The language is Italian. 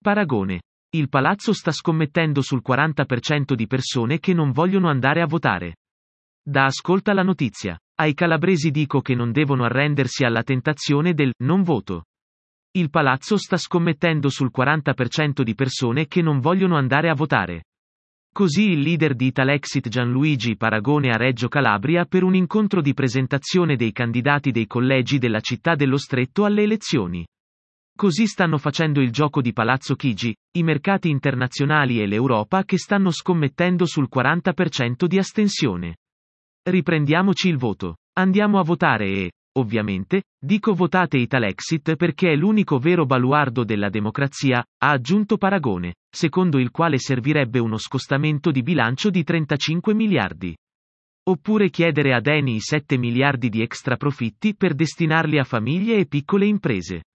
Paragone. Il palazzo sta scommettendo sul 40% di persone che non vogliono andare a votare. Da Ascolta la notizia. Ai calabresi dico che non devono arrendersi alla tentazione del non voto. Il palazzo sta scommettendo sul 40% di persone che non vogliono andare a votare. Così il leader di Italexit Gianluigi Paragone a Reggio Calabria per un incontro di presentazione dei candidati dei collegi della città dello Stretto alle elezioni. Così stanno facendo il gioco di Palazzo Chigi, i mercati internazionali e l'Europa che stanno scommettendo sul 40% di astensione. Riprendiamoci il voto. Andiamo a votare e, ovviamente, dico votate Italexit perché è l'unico vero baluardo della democrazia, ha aggiunto Paragone, secondo il quale servirebbe uno scostamento di bilancio di 35 miliardi. Oppure chiedere ad Eni i 7 miliardi di extra profitti per destinarli a famiglie e piccole imprese.